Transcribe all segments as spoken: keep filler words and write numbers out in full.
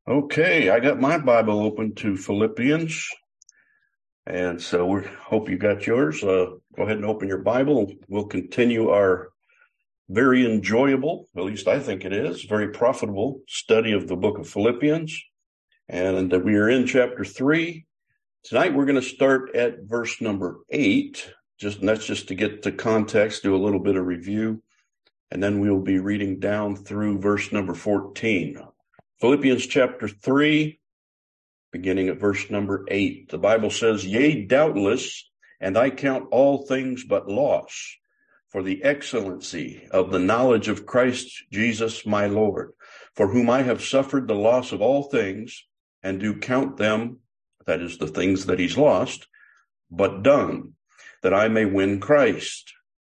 Okay, I got my Bible open to Philippians, and so we hope you got yours. Uh, go ahead and open your Bible. We'll continue our very enjoyable, at least I think it is, very profitable study of the book of Philippians. And we are in chapter three. Tonight we're going to start at verse number eight. Just and that's just to get the context, do a little bit of review, and then we'll be reading down through verse number fourteen. Philippians chapter three, beginning at verse number eight. The Bible says, "Yea, doubtless, and I count all things but loss, for the excellency of the knowledge of Christ Jesus my Lord, for whom I have suffered the loss of all things, and do count them," that is, the things that he's lost, "but dung, that I may win Christ,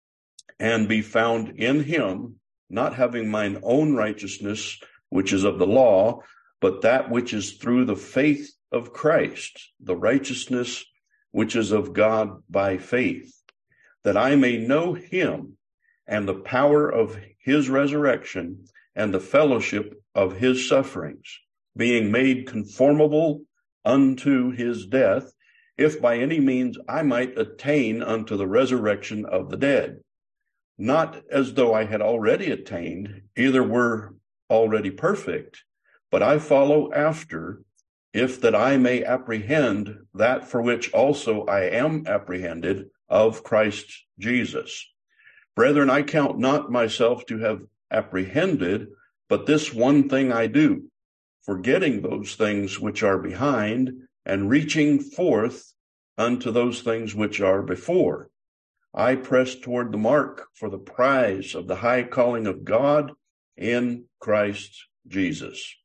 and be found in him, not having mine own righteousness, which is of the law, but that which is through the faith of Christ, the righteousness which is of God by faith, that I may know him and the power of his resurrection and the fellowship of his sufferings, being made conformable unto his death, if by any means I might attain unto the resurrection of the dead. Not as though I had already attained, either were already perfect, but I follow after, if that I may apprehend that for which also I am apprehended of Christ Jesus. Brethren, I count not myself to have apprehended, but this one thing I do, forgetting those things which are behind, and reaching forth unto those things which are before. I press toward the mark for the prize of the high calling of God in Christ Jesus."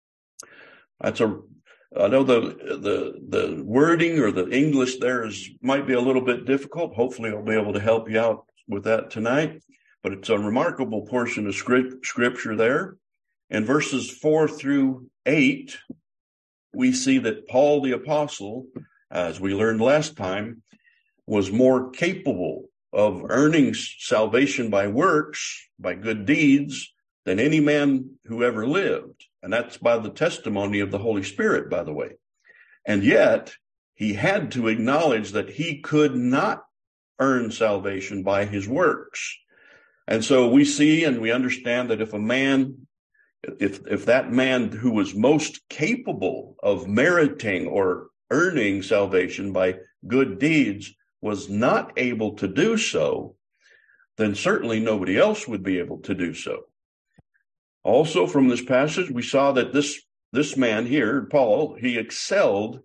That's a, I know the, the, the wording or the English there is, might be a little bit difficult. Hopefully I'll be able to help you out with that tonight, but it's a remarkable portion of script, scripture there. In verses four through eight, we see that Paul the apostle, as we learned last time, was more capable of earning salvation by works, by good deeds, than any man who ever lived. And that's by the testimony of the Holy Spirit, by the way. And yet, he had to acknowledge that he could not earn salvation by his works. And so we see and we understand that if a man, if, if that man who was most capable of meriting or earning salvation by good deeds was not able to do so, then certainly nobody else would be able to do so. Also from this passage, we saw that this, this man here, Paul, he excelled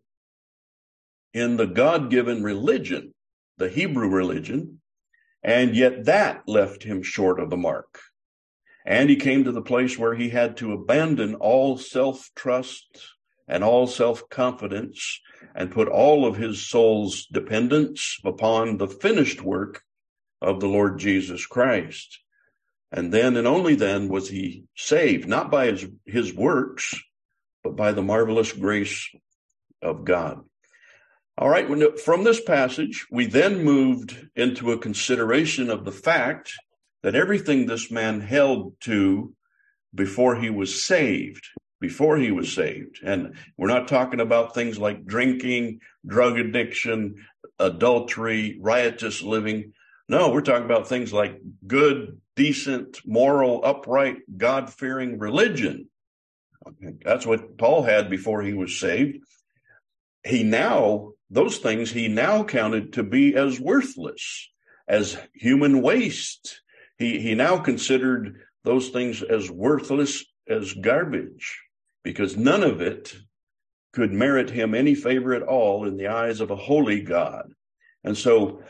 in the God-given religion, the Hebrew religion, and yet that left him short of the mark. And he came to the place where he had to abandon all self-trust and all self-confidence and put all of his soul's dependence upon the finished work of the Lord Jesus Christ. And then and only then was he saved, not by his, his works, but by the marvelous grace of God. All right, when, from this passage, we then moved into a consideration of the fact that everything this man held to before he was saved, before he was saved, and we're not talking about things like drinking, drug addiction, adultery, riotous living. No, we're talking about things like good, decent, moral, upright, God-fearing religion. That's what Paul had before he was saved. He now, those things he now counted to be as worthless, as human waste. He, he now considered those things as worthless as garbage, because none of it could merit him any favor at all in the eyes of a holy God. And so,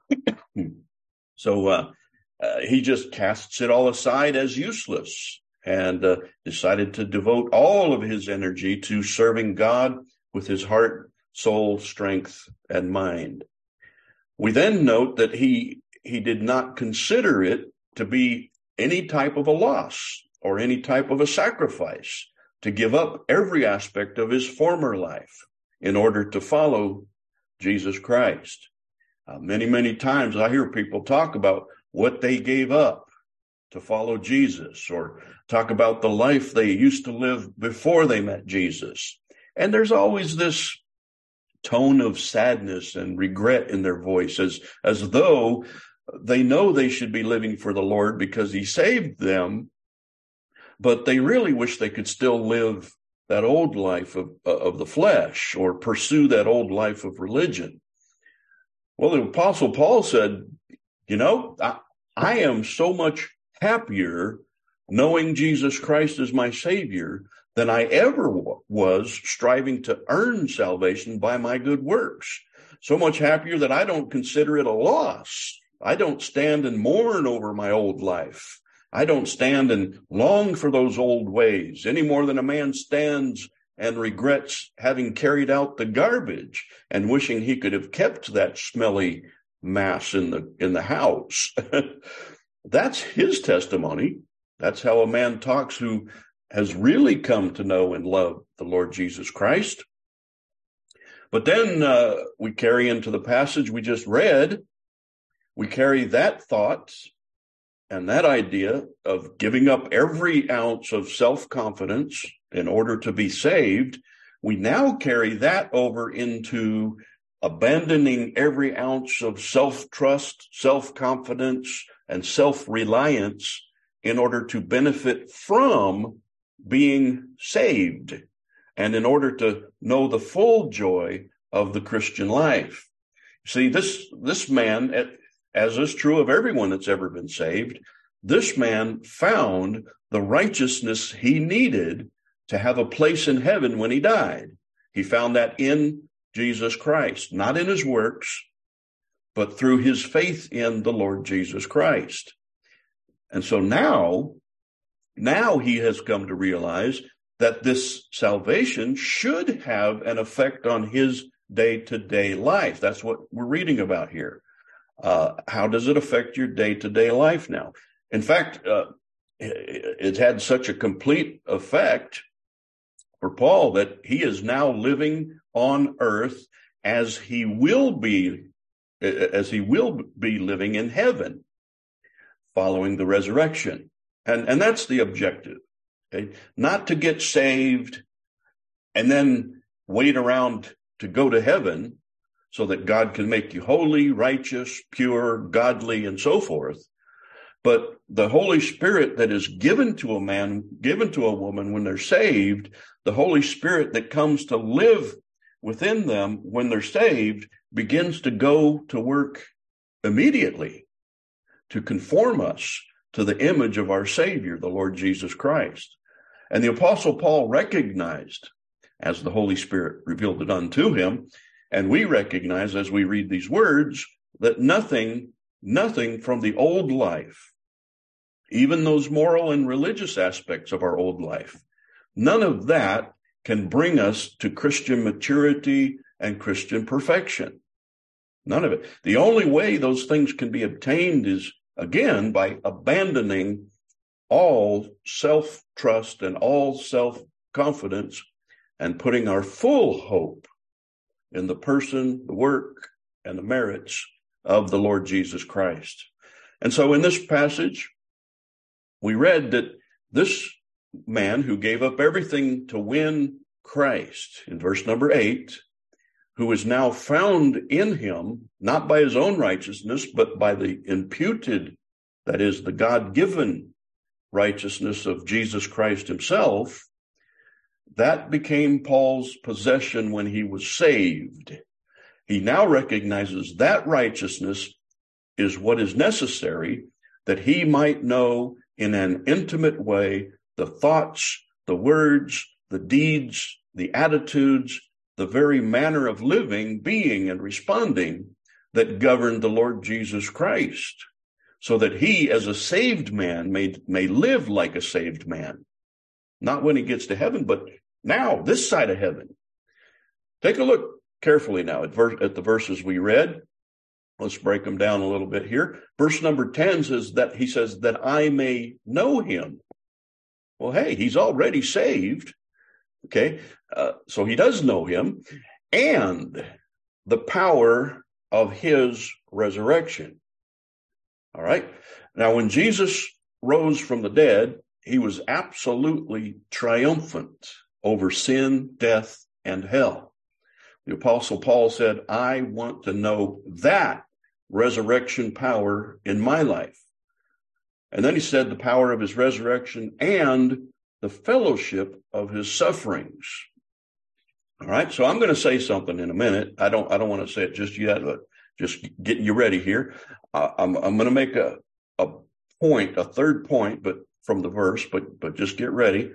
so uh, uh, he just casts it all aside as useless and uh, decided to devote all of his energy to serving God with his heart, soul, strength, and mind. We then note that he he did not consider it to be any type of a loss or any type of a sacrifice to give up every aspect of his former life in order to follow Jesus Christ. Uh, many, many times I hear people talk about what they gave up. to follow Jesus, or talk about the life they used to live before they met Jesus. And there's always this tone of sadness and regret in their voice, as, as though they know they should be living for the Lord because he saved them, but they really wish they could still live that old life of, of the flesh, or pursue that old life of religion. Well, the Apostle Paul said, you know, I, I am so much happier knowing Jesus Christ as my Savior than I ever w- was striving to earn salvation by my good works. So much happier that I don't consider it a loss. I don't stand and mourn over my old life. I don't stand and long for those old ways any more than a man stands and regrets having carried out the garbage and wishing he could have kept that smelly mass in the in the house. That's his testimony. That's how a man talks who has really come to know and love the Lord Jesus Christ. But then uh, we carry into the passage we just read, we carry that thought and that idea of giving up every ounce of self-confidence in order to be saved. We now carry that over into abandoning every ounce of self-trust, self-confidence, and self-reliance in order to benefit from being saved, and in order to know the full joy of the Christian life. See, this, this man, as is true of everyone that's ever been saved, this man found the righteousness he needed to have a place in heaven when he died. He found that in Jesus Christ, not in his works, but through his faith in the Lord Jesus Christ. And so now, now he has come to realize that this salvation should have an effect on his day-to-day life. That's what we're reading about here. Uh, how does it affect your day-to-day life now? In fact, uh, it's had such a complete effect for Paul that he is now living on earth as he will be, as he will be living in heaven following the resurrection. And, and that's the objective, okay? Not to get saved and then wait around to go to heaven so that God can make you holy, righteous, pure, godly, and so forth. But the Holy Spirit that is given to a man, given to a woman when they're saved, the Holy Spirit that comes to live within them when they're saved, begins to go to work immediately to conform us to the image of our Savior, the Lord Jesus Christ. And the Apostle Paul recognized, as the Holy Spirit revealed it unto him, and we recognize as we read these words, that nothing, nothing from the old life, even those moral and religious aspects of our old life, none of that can bring us to Christian maturity and Christian perfection. None of it. The only way those things can be obtained is, again, by abandoning all self-trust and all self-confidence and putting our full hope in the person, the work, and the merits of the Lord Jesus Christ. And so in this passage, we read that this man who gave up everything to win Christ, in verse number eight, who is now found in him, not by his own righteousness, but by the imputed, that is, the God-given righteousness of Jesus Christ himself, that became Paul's possession when he was saved. He now recognizes that righteousness is what is necessary that he might know in an intimate way the thoughts, the words, the deeds, the attitudes, the very manner of living, being, and responding that governed the Lord Jesus Christ, so that he, as a saved man, may, may live like a saved man. Not when he gets to heaven, but now, this side of heaven. Take a look carefully now at, ver- at the verses we read. Let's break them down a little bit here. Verse number ten says that he says that I may know him. Well, hey, he's already saved. Okay, uh, so he does know him, and the power of his resurrection. All right. Now, when Jesus rose from the dead, he was absolutely triumphant over sin, death, and hell. The Apostle Paul said, I want to know that resurrection power in my life. And then he said the power of his resurrection and the fellowship of his sufferings. All right, so I'm going to say something in a minute. I don't I don't want to say it just yet, but just getting you ready here. Uh, I'm I'm going to make a, a point, a third point, but from the verse, but but just get ready.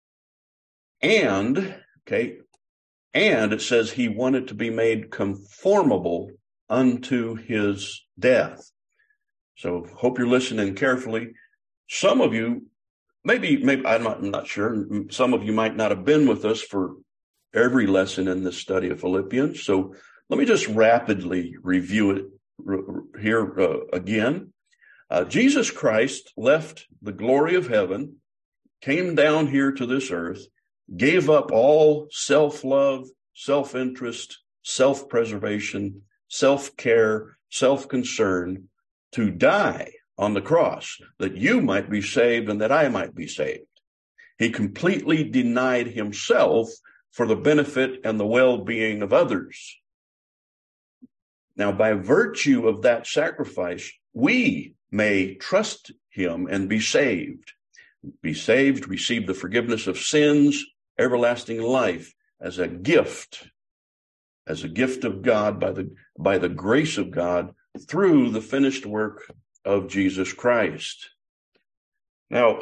And, okay, and it says he wanted to be made conformable unto his death. So hope you're listening carefully. Some of you, maybe, maybe I'm not, I'm not sure. Some of you might not have been with us for every lesson in this study of Philippians. So let me just rapidly review it here uh, again. Uh, Jesus Christ left the glory of heaven, came down here to this earth, gave up all self-love, self-interest, self-preservation, self-care, self-concern to die on the cross that you might be saved and that I might be saved. He completely denied himself for the benefit and the well-being of others. Now, by virtue of that sacrifice, we may trust him and be saved. Be saved, receive the forgiveness of sins, everlasting life as a gift, as a gift of God by the, by the grace of God through the finished work of Jesus Christ. Now,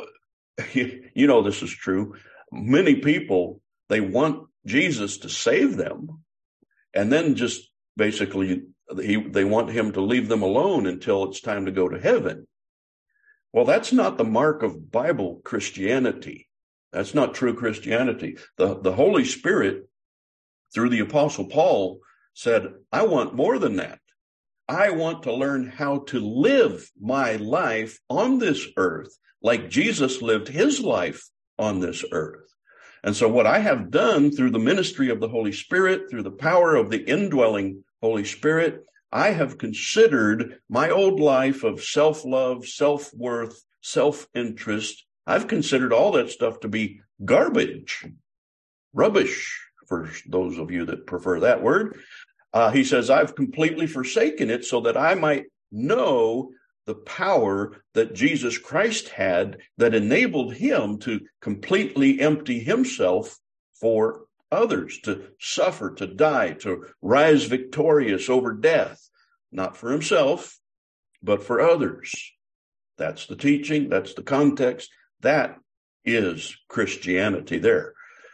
you know this is true. Many people, they want Jesus to save them, and then just basically he, they want him to leave them alone until it's time to go to heaven. Well, that's not the mark of Bible Christianity. That's not true Christianity. The, the Holy Spirit, through the Apostle Paul, said, I want more than that. I want to learn how to live my life on this earth like Jesus lived his life on this earth. And so what I have done through the ministry of the Holy Spirit, through the power of the indwelling Holy Spirit, I have considered my old life of self-love, self-worth, self-interest. I've considered all that stuff to be garbage, rubbish, for those of you that prefer that word. Uh, he says, I've completely forsaken it so that I might know the power that Jesus Christ had that enabled him to completely empty himself for others, to suffer, to die, to rise victorious over death, not for himself, but for others. That's the teaching. That's the context. That is Christianity there.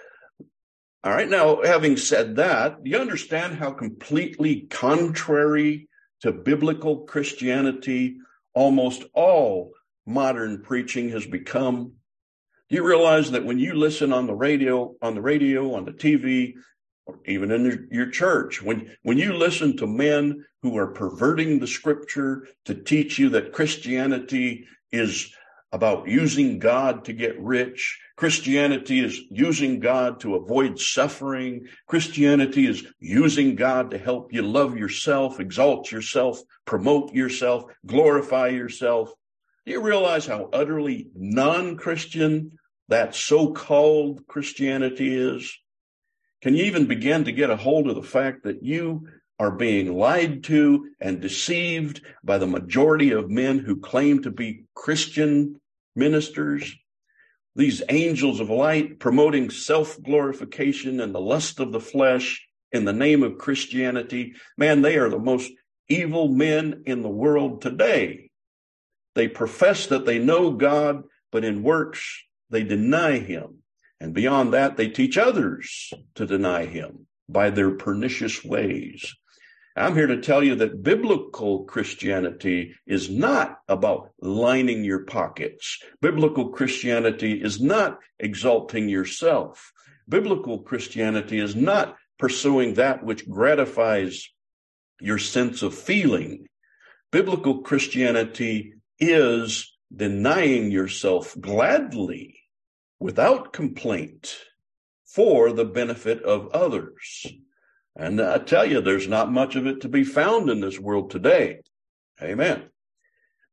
All right. Now, having said that, you understand how completely contrary to biblical Christianity almost all modern preaching has become? Do you realize that when you listen on the radio, on the radio, on the T V, or even in your, your church, when, when you listen to men who are perverting the scripture to teach you that Christianity is about using God to get rich, Christianity is using God to avoid suffering, Christianity is using God to help you love yourself, exalt yourself, promote yourself, glorify yourself. Do you realize how utterly non-Christian that so-called Christianity is? Can you even begin to get a hold of the fact that you are being lied to and deceived by the majority of men who claim to be Christian ministers? These angels of light promoting self-glorification and the lust of the flesh in the name of Christianity. Man, they are the most evil men in the world today. They profess that they know God, but in works they deny him. And beyond that, they teach others to deny him by their pernicious ways. I'm here to tell you that biblical Christianity is not about lining your pockets. Biblical Christianity is not exalting yourself. Biblical Christianity is not pursuing that which gratifies your sense of feeling. Biblical Christianity is denying yourself gladly, without complaint, for the benefit of others. And I tell you, there's not much of it to be found in this world today. Amen.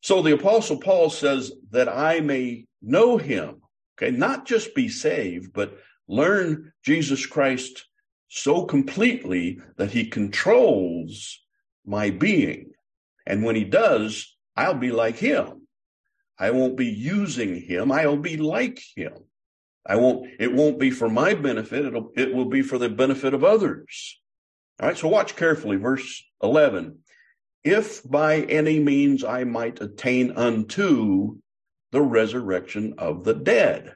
So the Apostle Paul says that I may know him, okay, not just be saved, but learn Jesus Christ so completely that he controls my being. And when he does, I'll be like him. I won't be using him. I'll be like him. I won't, it won't be for my benefit. It'll, it will be for the benefit of others. All right. So watch carefully. Verse eleven. If by any means I might attain unto the resurrection of the dead.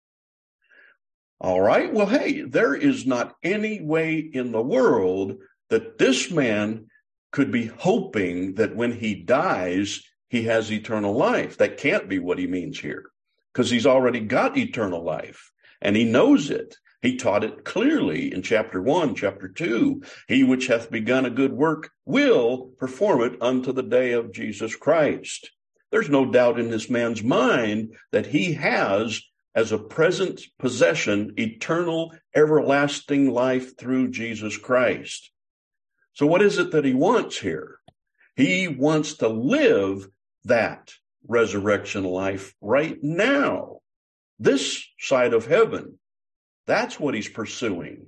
All right. Well, hey, there is not any way in the world that this man could be hoping that when he dies, he has eternal life. That can't be what he means here, because he's already got eternal life and he knows it. He taught it clearly in chapter one, chapter two. He which hath begun a good work will perform it unto the day of Jesus Christ. There's no doubt in this man's mind that he has, as a present possession, eternal, everlasting life through Jesus Christ. So what is it that he wants here? He wants to live that resurrection life right now, this side of heaven. That's what he's pursuing.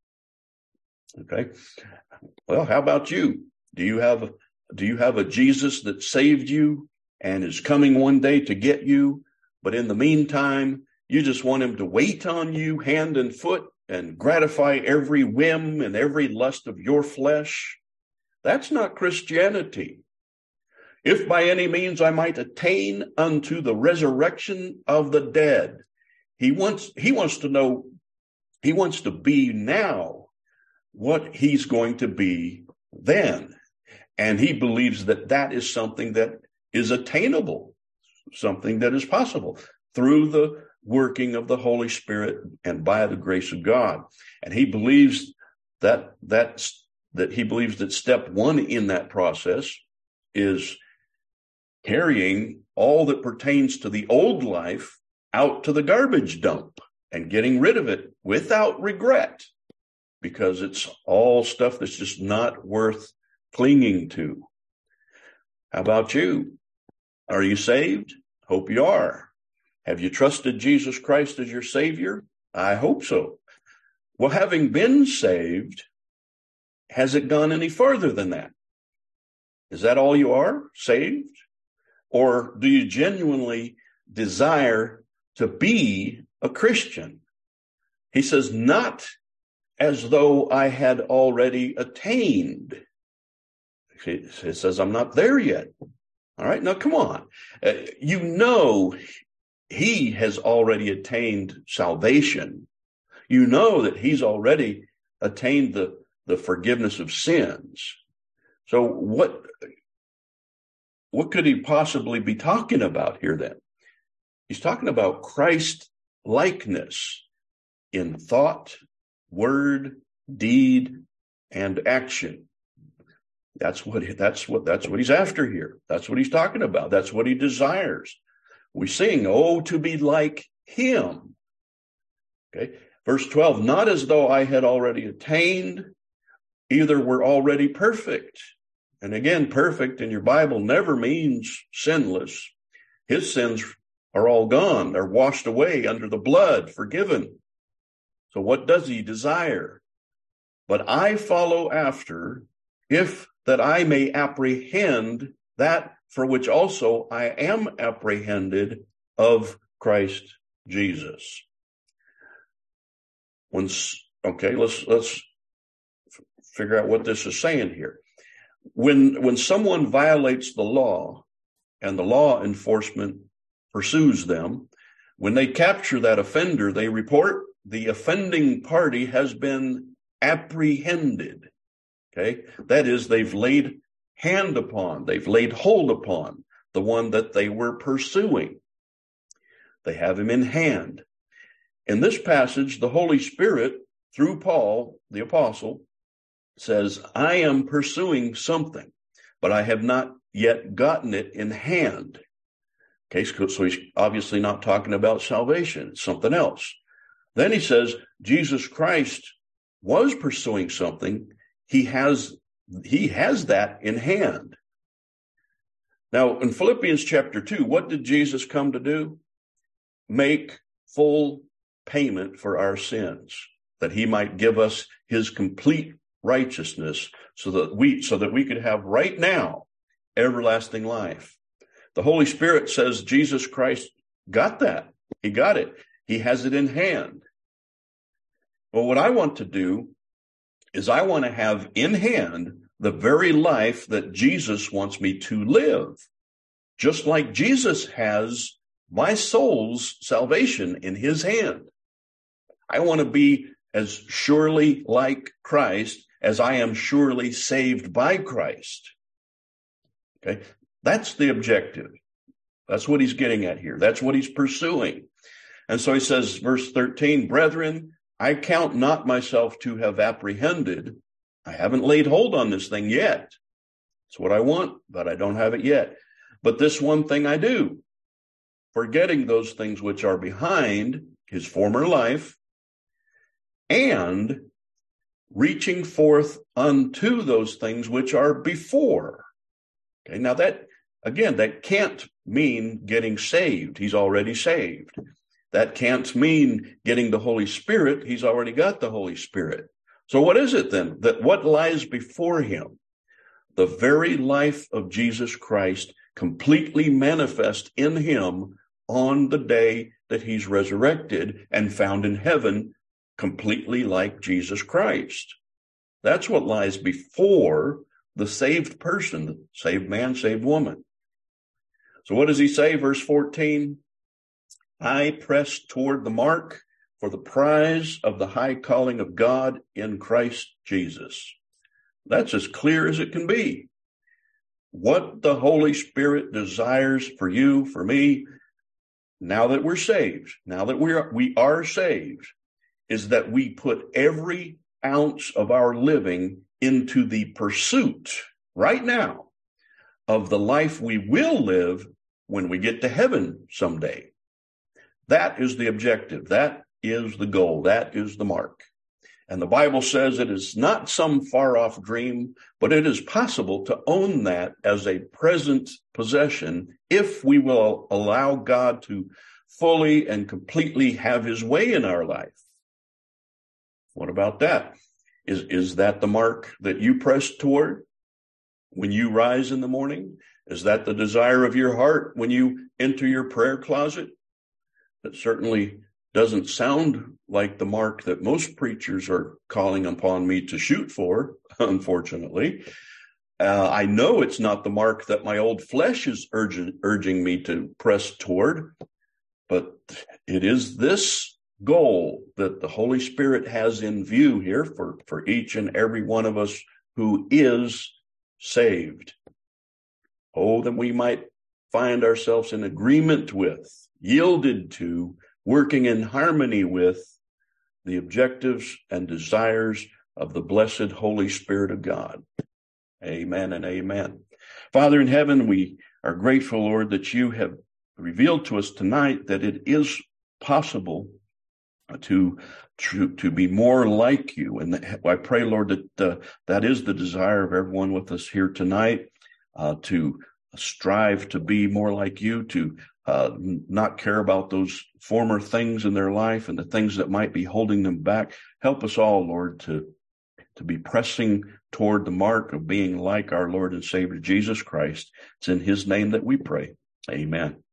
Okay. Well, how about you? Do you have, do you have a Jesus that saved you and is coming one day to get you? But in the meantime, you just want him to wait on you hand and foot and gratify every whim and every lust of your flesh? That's not Christianity. If by any means I might attain unto the resurrection of the dead. He wants, he wants to know, he wants to be now what he's going to be then. And he believes that that is something that is attainable, something that is possible through the working of the Holy Spirit and by the grace of God. And he believes that that's, that he believes that step one in that process is carrying all that pertains to the old life out to the garbage dump and getting rid of it without regret, because it's all stuff that's just not worth clinging to. How about you? Are you saved? Hope you are. Have you trusted Jesus Christ as your Savior? I hope so. Well, having been saved, has it gone any further than that? Is that all you are, saved? Or do you genuinely desire to be a Christian? He says, not as though I had already attained. He says, I'm not there yet. All right, now come on. Uh, you know he has already attained salvation. You know that he's already attained the, the forgiveness of sins. So what, what could he possibly be talking about here then? He's talking about Christ likeness in thought, word, deed, and action. That's what, that's what, that's what he's after here. That's what he's talking about. That's what he desires. We sing, oh, to be like him. Okay. Verse twelve, not as though I had already attained, either were already perfect. And again, perfect in your Bible never means sinless. His sins are all gone. They're washed away under the blood, forgiven. So what does he desire? But I follow after, if that I may apprehend that for which also I am apprehended of Christ Jesus. Once, okay, let's let's figure out what this is saying here. When when someone violates the law and the law enforcement pursues them, when they capture that offender, they report the offending party has been apprehended. Okay, that is, they've laid hand upon, they've laid hold upon the one that they were pursuing. They have him in hand. In this passage, the Holy Spirit, through Paul, the apostle, says, I am pursuing something, but I have not yet gotten it in hand. Okay, so he's obviously not talking about salvation, it's something else. Then he says, Jesus Christ was pursuing something. He has, he has that in hand. Now, in Philippians chapter two, what did Jesus come to do? Make full payment for our sins, that he might give us his complete righteousness so that we, so that we could have right now everlasting life. The Holy Spirit says Jesus Christ got that. He got it. He has it in hand. Well, what I want to do is I want to have in hand the very life that Jesus wants me to live. Just like Jesus has my soul's salvation in his hand. I want to be as surely like Christ as I am surely saved by Christ. Okay, that's the objective. That's what he's getting at here. That's what he's pursuing. And so he says, verse thirteen, brethren, I count not myself to have apprehended. I haven't laid hold on this thing yet. It's what I want, but I don't have it yet. But this one thing I do, forgetting those things which are behind, his former life, and reaching forth unto those things which are before. Okay, now that, again, that can't mean getting saved. He's already saved. That can't mean getting the Holy Spirit. He's already got the Holy Spirit. So what is it then? That what lies before him? The very life of Jesus Christ completely manifest in him on the day that he's resurrected and found in heaven, completely like Jesus Christ. That's what lies before the saved person, the saved man, saved woman. So what does he say? Verse fourteen, I press toward the mark for the prize of the high calling of God in Christ Jesus. That's as clear as it can be. What the Holy Spirit desires for you, for me, now that we're saved, now that we are, we are saved, is that we put every ounce of our living into the pursuit right now of the life we will live when we get to heaven someday. That is the objective. That is the goal. That is the mark. And the Bible says it is not some far-off dream, but it is possible to own that as a present possession if we will allow God to fully and completely have his way in our life. What about that? Is, is that the mark that you press toward when you rise in the morning? Is that the desire of your heart when you enter your prayer closet? That certainly doesn't sound like the mark that most preachers are calling upon me to shoot for, unfortunately. Uh, I know it's not the mark that my old flesh is urging, urging me to press toward, but it is this goal that the Holy Spirit has in view here for, for each and every one of us who is saved. Oh, that we might find ourselves in agreement with, yielded to, working in harmony with the objectives and desires of the blessed Holy Spirit of God. Amen and amen. Father in heaven, we are grateful, Lord, that you have revealed to us tonight that it is possible to to, to be more like you. And I pray, Lord, that uh, that is the desire of everyone with us here tonight, uh, to strive to be more like you, to uh, not care about those former things in their life and the things that might be holding them back. Help us all, Lord, to, to be pressing toward the mark of being like our Lord and Savior, Jesus Christ. It's in his name that we pray. Amen.